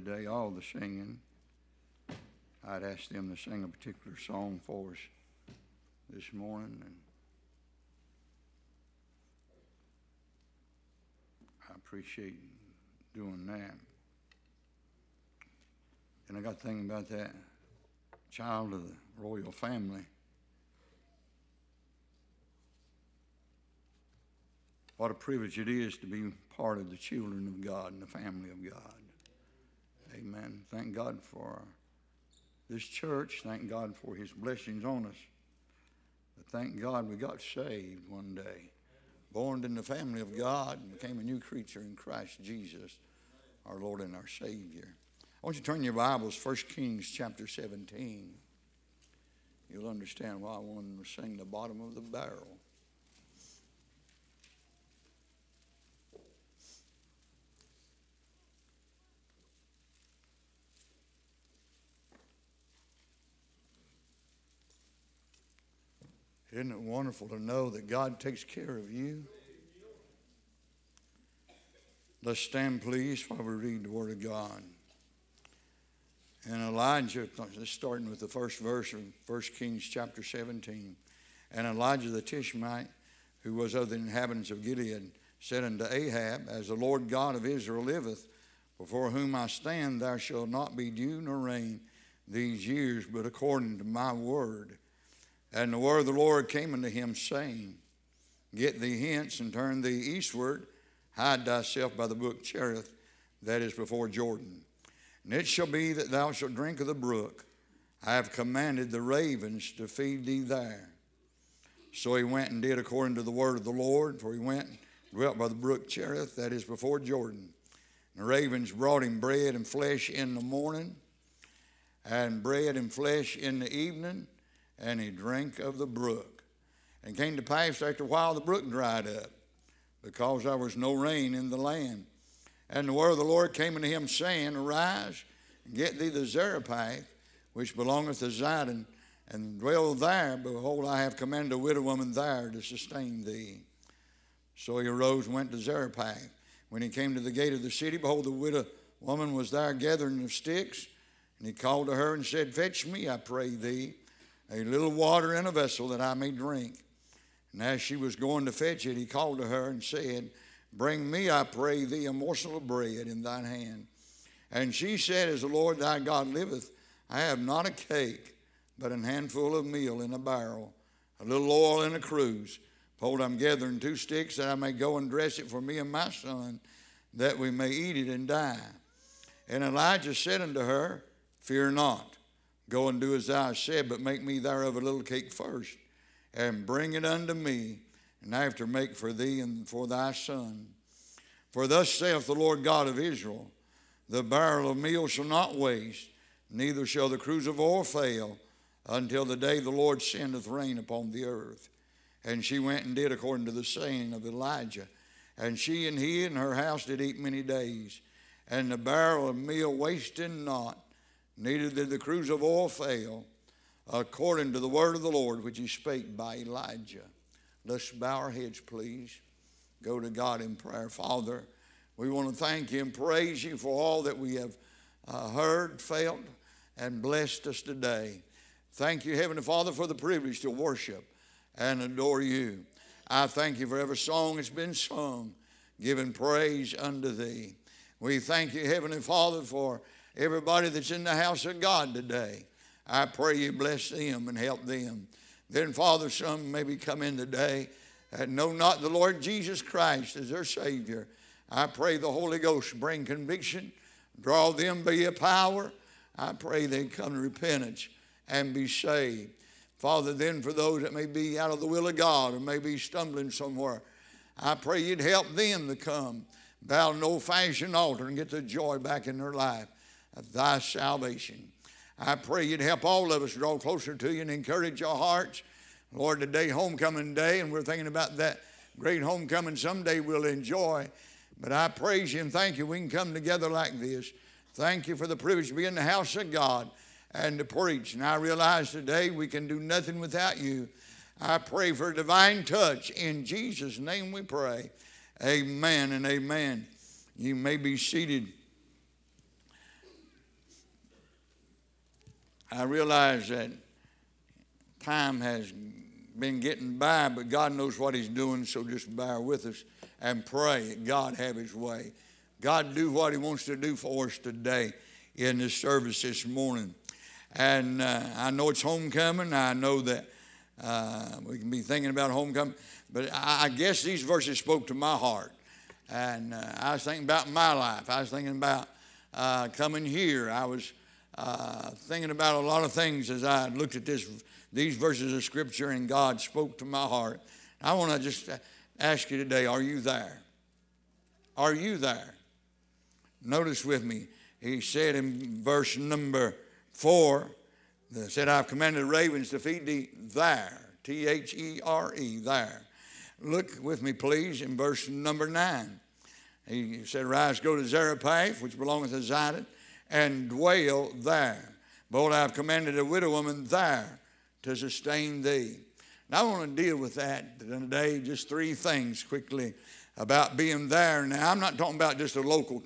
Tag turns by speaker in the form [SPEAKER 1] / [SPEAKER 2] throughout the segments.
[SPEAKER 1] today, all the singing. I'd asked them to sing a particular song for us this morning, and I appreciate doing that. And I got thinking about that child of the royal family. What a privilege it is to be part of the children of God and the family of God. Amen. Thank God for this church. Thank God for His blessings on us. But thank God we got saved one day. Born in the family of God and became a new creature in Christ Jesus, our Lord and our Savior. I want you to turn your Bibles, 1 Kings chapter 17. You'll understand why I wanted to sing the bottom of the barrel. Isn't it wonderful to know that God takes care of you? Let's stand, please, while we read the Word of God. And Elijah, starting with the first verse of 1 Kings chapter 17. And Elijah the Tishbite, who was of the inhabitants of Gilead, said unto Ahab, As the Lord God of Israel liveth, before whom I stand, there shall not be dew nor rain these years, but according to my word. And the word of the Lord came unto him, saying, Get thee hence, and turn thee eastward, hide thyself by the brook Cherith, that is before Jordan. And it shall be that thou shalt drink of the brook. I have commanded the ravens to feed thee there. So he went and did according to the word of the Lord, for he went and dwelt by the brook Cherith, that is before Jordan. And the ravens brought him bread and flesh in the morning, and bread and flesh in the evening, and he drank of the brook. And it came to pass after a while the brook dried up, because there was no rain in the land. And the word of the Lord came unto him, saying, Arise, and get thee the Zarephath, which belongeth to Zidon, and dwell there. Behold, I have commanded a widow woman there to sustain thee. So he arose and went to Zarephath. When he came to the gate of the city, behold, the widow woman was there gathering of sticks. And he called to her and said, Fetch me, I pray thee, a little water in a vessel that I may drink. And as she was going to fetch it, he called to her and said, Bring me, I pray thee, a morsel of bread in thine hand. And she said, As the Lord thy God liveth, I have not a cake, but an handful of meal in a barrel, a little oil in a cruse. Behold, I'm gathering 2 sticks that I may go and dress it for me and my son, that we may eat it and die. And Elijah said unto her, Fear not. Go and do as thou hast said, but make me thereof a little cake first, and bring it unto me, and after make for thee and for thy son. For thus saith the Lord God of Israel, The barrel of meal shall not waste, neither shall the cruse of oil fail, until the day the Lord sendeth rain upon the earth. And she went and did according to the saying of Elijah. And she and he and her house did eat many days. And the barrel of meal wasted not, neither did the cruse of oil fail, according to the word of the Lord which he spake by Elijah. Let's bow our heads, please. Go to God in prayer. Father, we want to thank you and praise you for all that we have heard, felt, and blessed us today. Thank you, Heavenly Father, for the privilege to worship and adore you. I thank you for every song that's been sung, giving praise unto thee. We thank you, Heavenly Father, for everybody that's in the house of God today. I pray you bless them and help them. Then, Father, some maybe come in today and know not the Lord Jesus Christ as their Savior. I pray the Holy Ghost bring conviction, draw them by your power. I pray they come to repentance and be saved. Father, then for those that may be out of the will of God or may be stumbling somewhere, I pray you'd help them to come, bow to an old-fashioned altar and get the joy back in their life of thy salvation. I pray you'd help all of us draw closer to you and encourage our hearts. Lord, today homecoming day, and we're thinking about that great homecoming someday we'll enjoy. But I praise you and thank you we can come together like this. Thank you for the privilege to be in the house of God and to preach. And I realize today we can do nothing without you. I pray for a divine touch. In Jesus' name we pray. Amen and amen. You may be seated. I realize that time has been getting by, but God knows what he's doing, so just bear with us and pray that God have his way. God do what he wants to do for us today in this service this morning. And I know it's homecoming. I know that we can be thinking about homecoming, but I guess these verses spoke to my heart. And I was thinking about my life. I was thinking about coming here. I was thinking about a lot of things as I looked at these verses of Scripture, and God spoke to my heart. I want to just ask you today, are you there? Are you there? Notice with me, he said in verse number 4, that said, I've commanded ravens to feed thee there. T-H-E-R-E, there. Look with me, please, in verse number 9. He said, rise, go to Zarephath, which belongeth to Zidon, and dwell there. Behold, I have commanded a widow woman there to sustain thee. Now, I want to deal with that today, just 3 things quickly about being there. Now, I'm not talking about just a local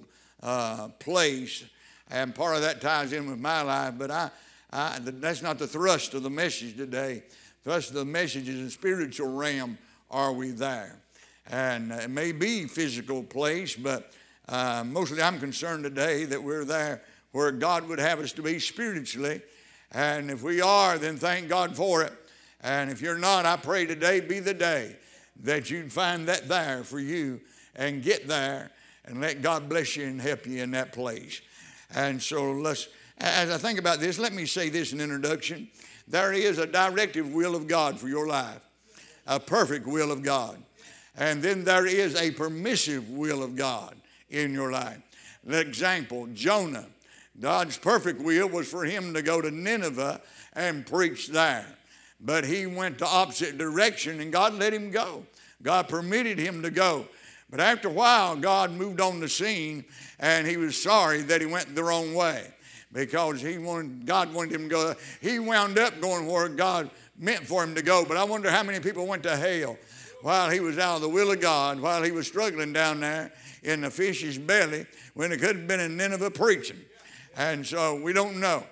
[SPEAKER 1] place, and part of that ties in with my life, but that's not the thrust of the message today. The thrust of the message is in the spiritual realm, are we there? And it may be physical place, but mostly I'm concerned today that we're there where God would have us to be spiritually. And if we are, then thank God for it. And if you're not, I pray today be the day that you'd find that there for you and get there and let God bless you and help you in that place. And so as I think about this, let me say this in introduction. There is a directive will of God for your life, a perfect will of God. And then there is a permissive will of God in your life. An example, Jonah. God's perfect will was for him to go to Nineveh and preach there. But he went the opposite direction, and God let him go. God permitted him to go. But after a while, God moved on the scene, and he was sorry that he went the wrong way because God wanted him to go. He wound up going where God meant for him to go. But I wonder how many people went to hell while he was out of the will of God, while he was struggling down there in the fish's belly when it could have been in Nineveh preaching. And so we don't know.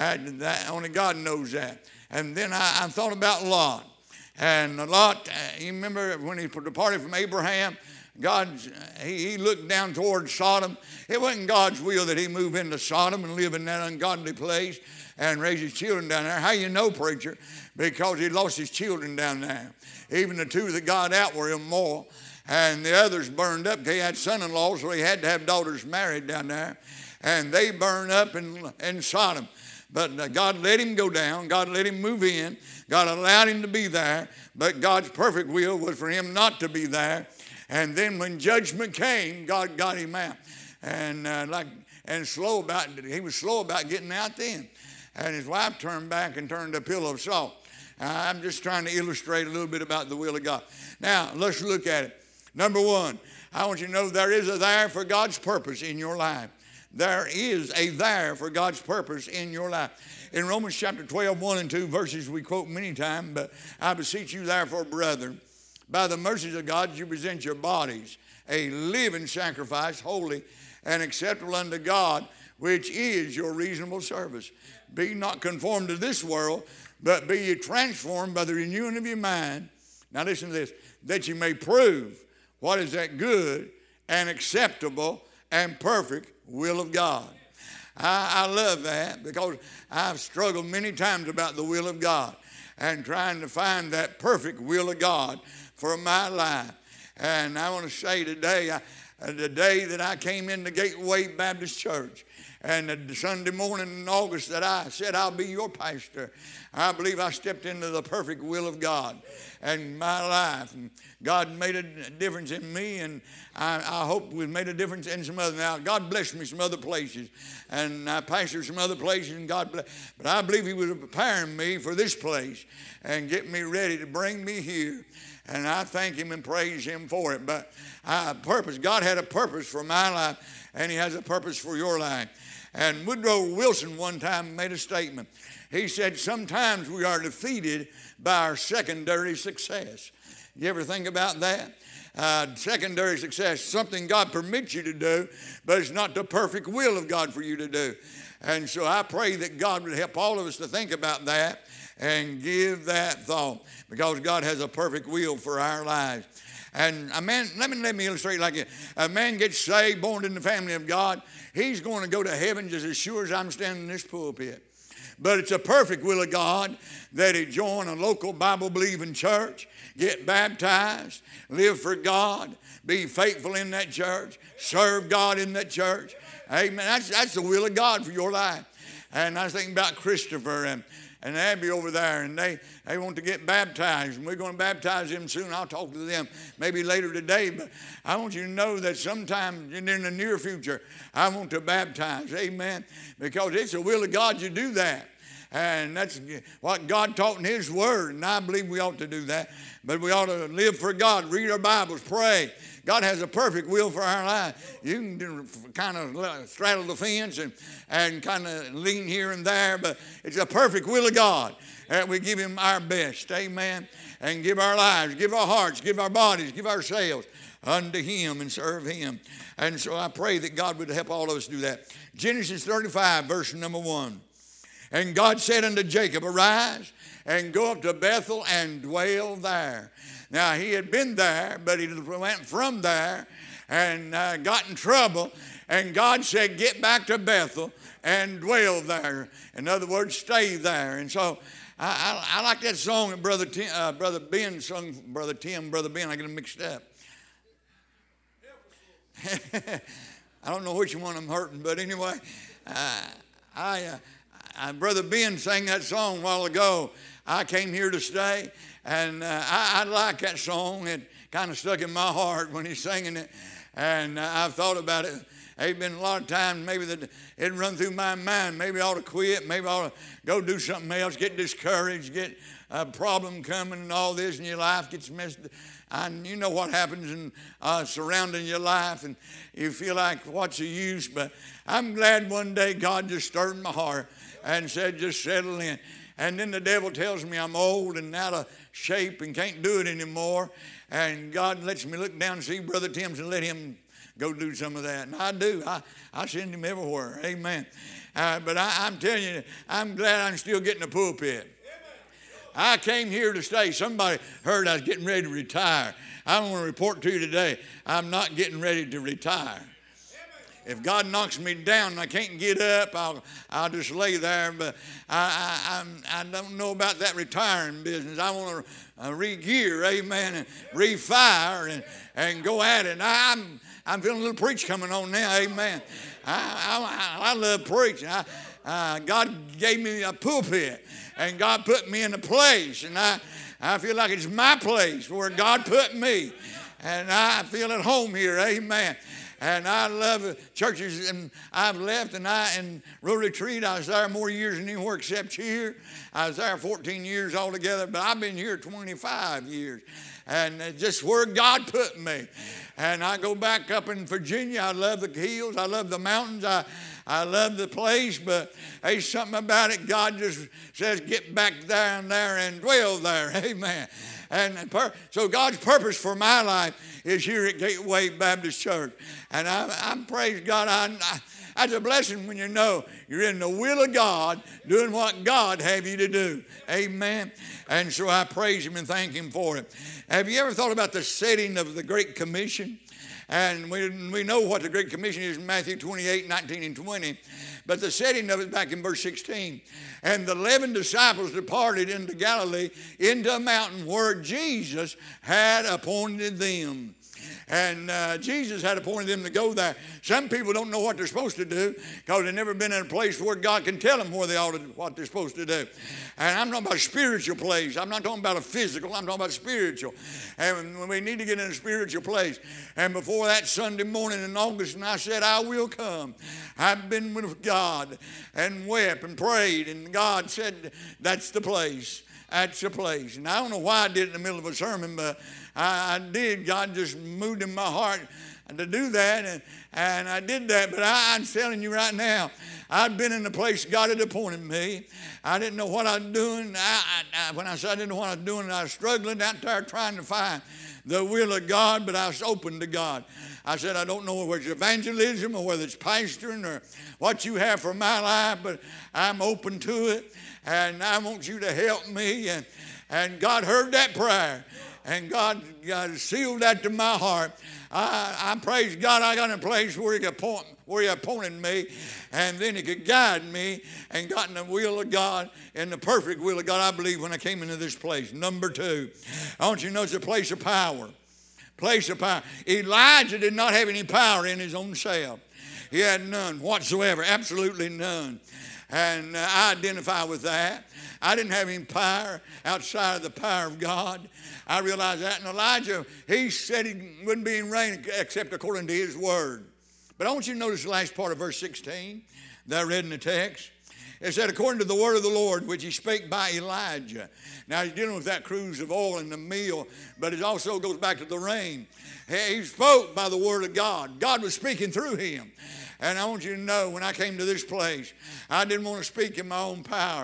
[SPEAKER 1] Only God knows that. And then I thought about Lot. And Lot, you remember when he departed from Abraham, he looked down towards Sodom. It wasn't God's will that he move into Sodom and live in that ungodly place and raise his children down there. How you know, preacher? Because he lost his children down there. Even the 2 that got out were immoral. And the others burned up. He had son-in-laws, so he had to have daughters married down there. And they burned up in Sodom. But God let him go down. God let him move in. God allowed him to be there. But God's perfect will was for him not to be there. And then when judgment came, God got him out. And he was slow about getting out then. And his wife turned back and turned a pillow of salt. I'm just trying to illustrate a little bit about the will of God. Now, let's look at it. Number 1, I want you to know there is a there for God's purpose in your life. There is a there for God's purpose in your life. In Romans chapter 12, 1 and 2, verses we quote many times, but I beseech you therefore, brethren, by the mercies of God, you present your bodies a living sacrifice, holy and acceptable unto God, which is your reasonable service. Be not conformed to this world, but be ye transformed by the renewing of your mind. Now listen to this, that you may prove what is that good and acceptable and perfect will of God. I love that because I've struggled many times about the will of God and trying to find that perfect will of God for my life. And I want to say today, the day that I came into Gateway Baptist Church, and the Sunday morning in August that I said I'll be your pastor, I believe I stepped into the perfect will of God in my life. And God made a difference in me, and I hope we've made a difference in some other. Now, God blessed me some other places, and I pastored some other places, and God blessed. But I believe he was preparing me for this place and getting me ready to bring me here. And I thank him and praise him for it. But God had a purpose for my life, and he has a purpose for your life. And Woodrow Wilson one time made a statement. He said, sometimes we are defeated by our secondary success. You ever think about that? secondary success, something God permits you to do, but it's not the perfect will of God for you to do. And so I pray that God would help all of us to think about that and give that thought, because God has a perfect will for our lives. And a man, let me illustrate like it. A man gets saved, born in the family of God, he's going to go to heaven just as sure as I'm standing in this pulpit. But it's a perfect will of God that he join a local Bible-believing church, get baptized, live for God, be faithful in that church, serve God in that church. Amen. That's the will of God for your life. And I was thinking about Christopher and Abby over there, and they want to get baptized, and we're going to baptize them soon. I'll talk to them maybe later today, but I want you to know that sometime in the near future, I want to baptize, amen, because it's the will of God you do that. And that's what God taught in His Word, and I believe we ought to do that. But we ought to live for God, read our Bibles, pray. God has a perfect will for our life. You can kind of straddle the fence and kind of lean here and there, but it's a perfect will of God that we give Him our best, amen, and give our lives, give our hearts, give our bodies, give ourselves unto Him and serve Him. And so I pray that God would help all of us do that. Genesis 35, verse number 1. And God said unto Jacob, arise and go up to Bethel and dwell there. Now, he had been there, but he went from there and got in trouble. And God said, get back to Bethel and dwell there. In other words, stay there. And so I like that song that Brother Ben sung, Brother Ben, I get them mixed up. I don't know which one I'm hurting, but anyway, Brother Ben sang that song a while ago. I came here to stay, and I like that song. It kind of stuck in my heart when he's singing it, and I've thought about it. There's been a lot of times maybe that it run through my mind. Maybe I ought to quit. Maybe I ought to go do something else, get discouraged, get a problem coming and all this, and your life gets messed up. And you know what happens in surrounding your life, and you feel like what's the use? But I'm glad one day God just stirred my heart and said, just settle in. And then the devil tells me I'm old and out of shape and can't do it anymore. And God lets me look down and see Brother Timms and let him go do some of that. And I do. I send him everywhere. Amen. But I'm telling you, I'm glad I'm still getting the pulpit. I came here to stay. Somebody heard I was getting ready to retire. I want to report to you today, I'm not getting ready to retire. If God knocks me down and I can't get up, I'll just lay there. But I don't know about that retiring business. I want to re-gear, amen, and re-fire and go at it. And I'm feeling a little preach coming on now, amen. I love preaching. God gave me a pulpit, and God put me in a place, and I feel like it's my place where God put me, and I feel at home here, amen. And I love churches, and I've left, and in Rural Retreat, I was there more years than anywhere except here. I was there 14 years altogether, but I've been here 25 years. And it's just where God put me. And I go back up in Virginia. I love the hills. I love the mountains. I love the place, but there's something about it. God just says, get back down there and dwell there. Amen. And so God's purpose for my life is here at Gateway Baptist Church. And I praise God. That's a blessing when you know you're in the will of God, doing what God have you to do. Amen. And so I praise Him and thank Him for it. Have you ever thought about the setting of the Great Commission? And we know what the Great Commission is in Matthew 28, 19 and 20. But the setting of it back in verse 16. And the 11 disciples departed into Galilee, into a mountain where Jesus had appointed them. And Jesus had appointed them to go there. Some people don't know what they're supposed to do because they've never been in a place where God can tell them what they're supposed to do. And I'm talking about a spiritual place. I'm not talking about a physical. I'm talking about spiritual. And we need to get in a spiritual place. And before that Sunday morning in August, and I said, I will come. I've been with God and wept and prayed. And God said, that's the place. That's the place. And I don't know why I did it in the middle of a sermon, but I did. God just moved in my heart to do that, and I did that. But I'm telling you right now, I'd been in the place God had appointed me. I didn't know what I was doing. When I said I didn't know what I was doing, I was struggling out there trying to find the will of God, but I was open to God. I said, I don't know whether it's evangelism or whether it's pastoring or what you have for my life, but I'm open to it, and I want you to help me. And God heard that prayer, and God sealed that to my heart. I praise God I got in a place where He appointed me, and then He could guide me and got in the will of God, in the perfect will of God, I believe, when I came into this place. Number two, I want you to know it's a place of power. Place of power. Elijah did not have any power in his own self. He had none whatsoever, absolutely none. And I identify with that. I didn't have any power outside of the power of God. I realized that. And Elijah, he said he wouldn't be in rain except according to his word. But I want you to notice the last part of verse 16 that I read in the text. It said, according to the word of the Lord, which he spake by Elijah. Now, he's dealing with that cruse of oil in the meal, but it also goes back to the rain. He spoke by the word of God. God was speaking through him. And I want you to know, when I came to this place, I didn't want to speak in my own power.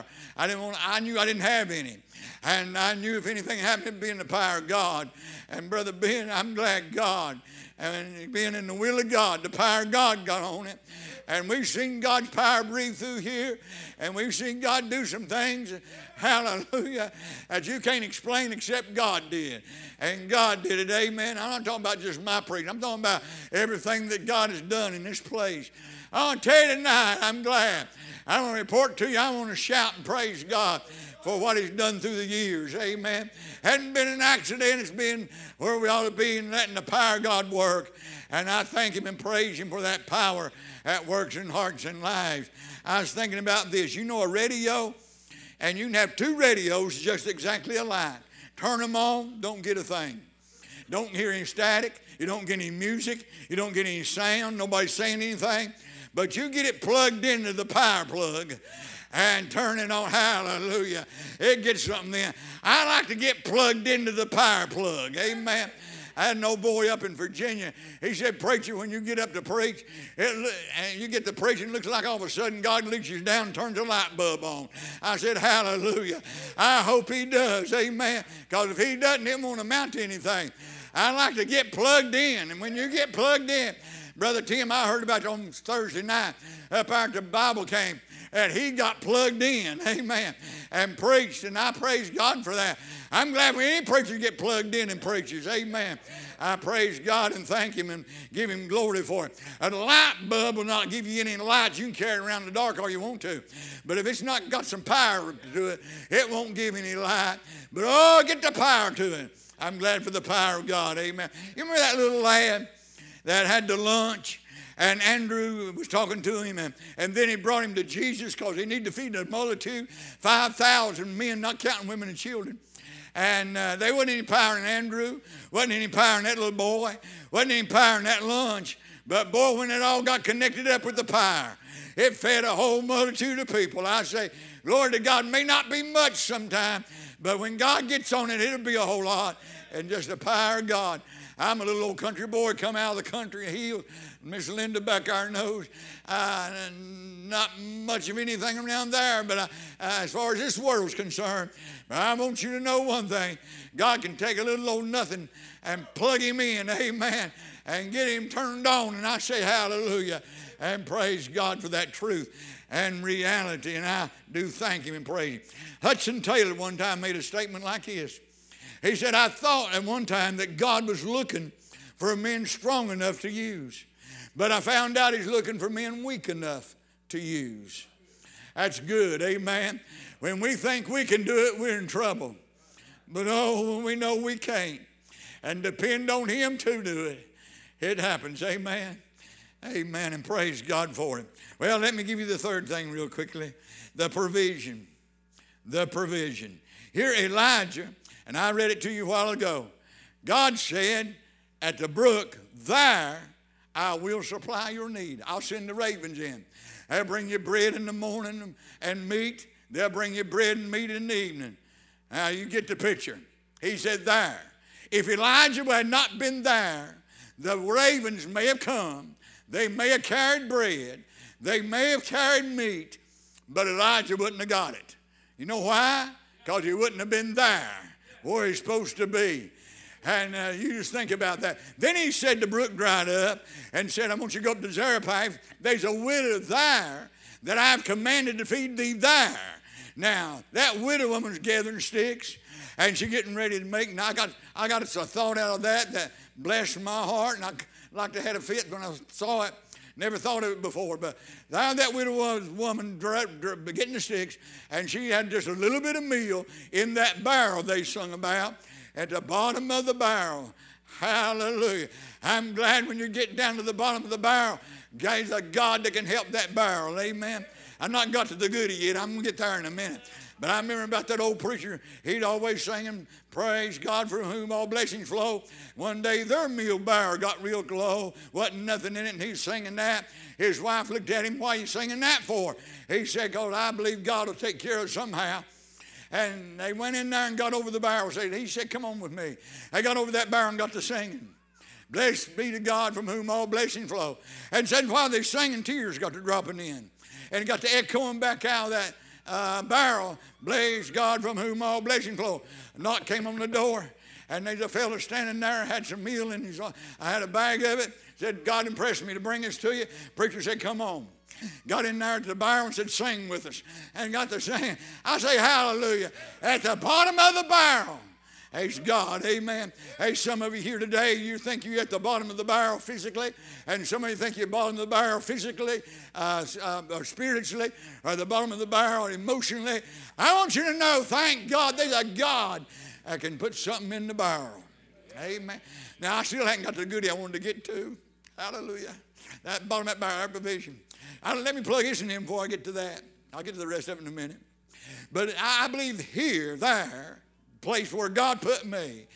[SPEAKER 1] I knew I didn't have any. And I knew if anything happened, it'd be in the power of God. And Brother Ben, I'm glad God, and being in the will of God, the power of God got on it. And we've seen God's power breathe through here. And we've seen God do some things, hallelujah, that you can't explain except God did. And God did it, amen. I'm not talking about just my preaching. I'm talking about everything that God has done in this place. I want to tell you tonight, I'm glad. I want to report to you, I want to shout and praise God for what He's done through the years, amen. Hadn't been an accident. It's been where we ought to be in letting the power of God work. And I thank Him and praise Him for that power that works in hearts and lives. I was thinking about this. You know a radio? And you can have two radios just exactly alike. Turn them on, don't get a thing. Don't hear any static. You don't get any music. You don't get any sound. Nobody's saying anything. But you get it plugged into the power plug and turn it on, hallelujah. It gets something then. I like to get plugged into the power plug, amen. I had an old boy up in Virginia. He said, preacher, when you get up to preach, and you get to preaching, it looks like all of a sudden God leads you down and turns a light bulb on. I said, hallelujah. I hope He does, amen. Because if He doesn't, it won't amount to anything. I like to get plugged in. And when you get plugged in, Brother Tim, I heard about you on Thursday night up after the Bible came, and he got plugged in, amen, and preached, and I praise God for that. I'm glad when any preacher get plugged in and preaches, amen. I praise God and thank Him and give Him glory for it. A light bulb will not give you any light. You can carry it around in the dark all you want to. But if it's not got some power to it, it won't give any light. But oh, get the power to it. I'm glad for the power of God, amen. You remember that little lad that had the lunch, and Andrew was talking to him, and then he brought him to Jesus because he needed to feed the multitude, 5,000 men, not counting women and children. And there wasn't any power in Andrew, wasn't any power in that little boy, wasn't any power in that lunch. But boy, when it all got connected up with the power, it fed a whole multitude of people. I say, glory to God, may not be much sometime, but when God gets on it, it'll be a whole lot. And just the power of God. I'm a little old country boy, come out of the country, healed. Miss Linda back our nose. Not much of anything around there, but as far as this world's concerned, I want you to know one thing. God can take a little old nothing and plug him in, amen, and get him turned on. And I say hallelujah and praise God for that truth and reality. And I do thank Him and praise Him. Hudson Taylor one time made a statement like this. He said, I thought at one time that God was looking for men strong enough to use. But I found out He's looking for men weak enough to use. That's good, amen. When we think we can do it, we're in trouble. But oh, when we know we can't and depend on Him to do it, it happens, amen. Amen, and praise God for it. Well, let me give you the third thing real quickly. The provision. The provision. Here Elijah, and I read it to you a while ago. God said, at the brook, there I will supply your need. I'll send the ravens in. They'll bring you bread in the morning and meat. They'll bring you bread and meat in the evening. Now you get the picture. He said there. If Elijah had not been there, the ravens may have come. They may have carried bread. They may have carried meat. But Elijah wouldn't have got it. You know why? Because he wouldn't have been there where he's supposed to be. And you just think about that. Then he said the brook dried up and said, I want you to go up to Zarephath. There's a widow there that I've commanded to feed thee there. Now, that widow woman's gathering sticks, and she's getting ready to make. Now, I got a thought out of that blessed my heart, and I like to have a fit when I saw it. Never thought of it before, but that widow woman getting the sticks, and she had just a little bit of meal in that barrel they sung about at the bottom of the barrel. Hallelujah. I'm glad when you get down to the bottom of the barrel, there's a God that can help that barrel. Amen. I've not got to the goodie yet. I'm going to get there in a minute. But I remember about that old preacher. He'd always singing, praise God from whom all blessings flow. One day their meal barrel got real low. Wasn't nothing in it, and he's singing that. His wife looked at him, why are you singing that for? He said, because I believe God will take care of it somehow. And they went in there and got over the barrel. He said, come on with me. They got over that barrel and got to singing. Blessed be to God from whom all blessings flow. And said while they singing, tears got to dropping in. And it got to echoing back out of that barrel. Bless God from whom all blessings flow. A knock came on the door. And there's a fellow standing there, had some meal in his. I had a bag of it. Said, God impressed me to bring this to you. Preacher said, come on. Got in there at the barrel and said, sing with us. And got to sing. I say, hallelujah. At the bottom of the barrel. There's God, amen. Hey, some of you here today, you think you're at the bottom of the barrel physically, and some of you think you're at the bottom of the barrel physically, or spiritually, or the bottom of the barrel emotionally. I want you to know, thank God, there's a God that can put something in the barrel. Amen. Now, I still haven't got the goodie I wanted to get to. Hallelujah. That bottom of that barrel, that provision. Let me plug this in before I get to that. I'll get to the rest of it in a minute. But I believe here, there, place where God put me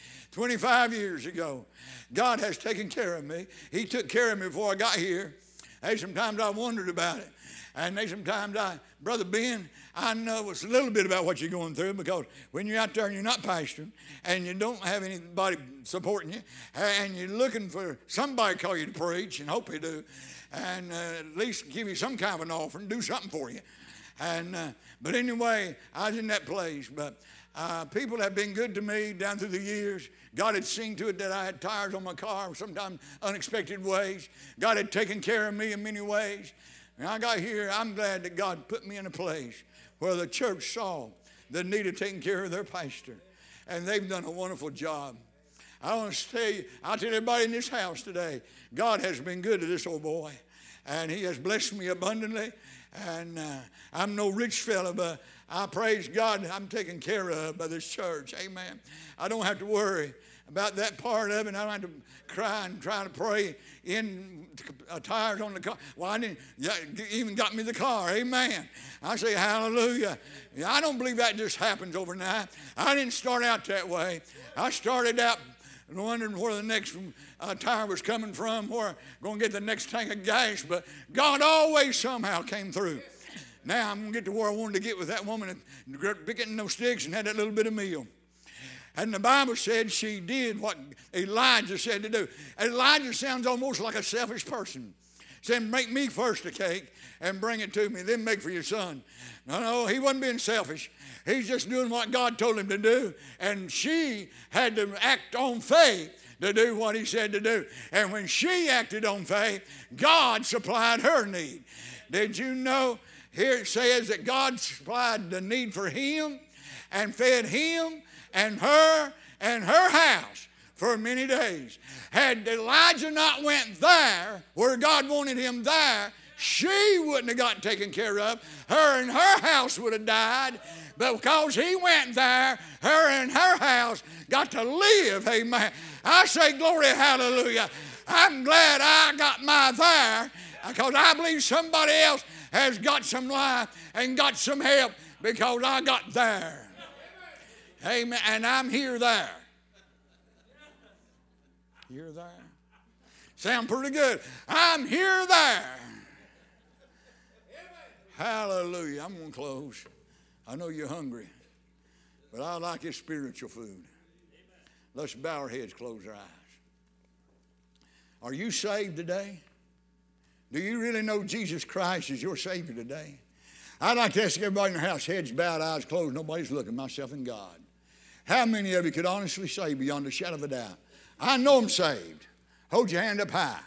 [SPEAKER 1] 25 years ago, God has taken care of me. He took care of me before I got here. Hey, sometimes I wondered about it. And there's sometimes Brother Ben, I know it's a little bit about what you're going through, because when you're out there and you're not pastoring and you don't have anybody supporting you and you're looking for somebody to call you to preach, and hope you do, and at least give you some kind of an offering, do something for you. And but anyway, I was in that place. But people have been good to me down through the years. God had seen to it that I had tires on my car, sometimes unexpected ways. God had taken care of me in many ways. And I got here, I'm glad that God put me in a place where the church saw the need of taking care of their pastor. And they've done a wonderful job. I want to tell you, I'll tell everybody in this house today, God has been good to this old boy. And he has blessed me abundantly. And I'm no rich fella, but I praise God I'm taken care of by this church. Amen. I don't have to worry about that part of it. I don't have to cry and try to pray in tires on the car. Well, I didn't even got me the car. Amen. I say hallelujah. I don't believe that just happens overnight. I didn't start out that way. I started out wondering where the next tire was coming from, where I'm going to get the next tank of gas, but God always somehow came through. Now I'm going to get to where I wanted to get with that woman, picking those sticks and had that little bit of meal. And the Bible said she did what Elijah said to do. Elijah sounds almost like a selfish person. Said, make me first a cake and bring it to me, then make for your son. No, he wasn't being selfish. He's just doing what God told him to do. And she had to act on faith to do what he said to do. And when she acted on faith, God supplied her need. Did you know, here it says that God supplied the need for him and fed him and her house for many days. Had Elijah not went there where God wanted him there, she wouldn't have gotten taken care of. Her and her house would have died. But because he went there, her and her house got to live. Amen. I say glory, hallelujah. I'm glad I got my there, because I believe somebody else has got some life and got some help because I got there. Amen. And I'm here there. Here there. Sound pretty good. I'm here there. Hallelujah. I'm going to close. I know you're hungry, but I like his spiritual food. Let's bow our heads, close our eyes. Are you saved today? Do you really know Jesus Christ is your Savior today? I'd like to ask everybody in the house, heads bowed, eyes closed, nobody's looking, myself and God. How many of you could honestly say beyond a shadow of a doubt, I know I'm saved? Hold your hand up high.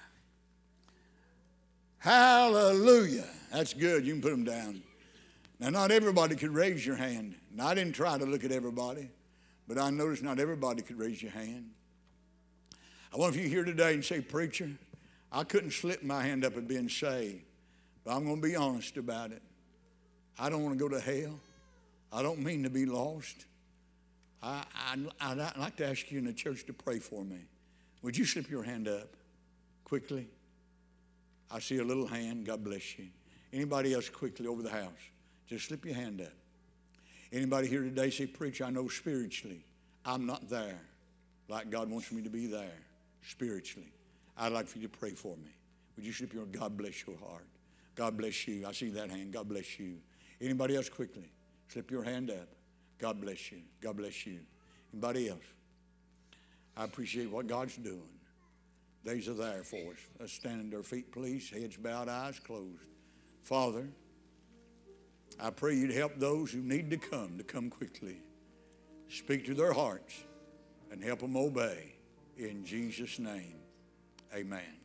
[SPEAKER 1] Hallelujah. That's good. You can put them down. Now, not everybody could raise your hand. Now, I didn't try to look at everybody, but I noticed not everybody could raise your hand. I wonder if you're here today and say, preacher, I couldn't slip my hand up at being saved, but I'm going to be honest about it. I don't want to go to hell. I don't mean to be lost. I'd like to ask you in the church to pray for me. Would you slip your hand up quickly? I see a little hand. God bless you. Anybody else quickly over the house? Just slip your hand up. Anybody here today say, preacher, I know spiritually I'm not there like God wants me to be there spiritually. I'd like for you to pray for me. Would you slip your hand? God bless your heart. God bless you. I see that hand. God bless you. Anybody else quickly? Slip your hand up. God bless you. God bless you. Anybody else? I appreciate what God's doing. Days are there for us. Let's stand at our feet, please. Heads bowed, eyes closed. Father, I pray you'd help those who need to come quickly. Speak to their hearts and help them obey. In Jesus' name, amen.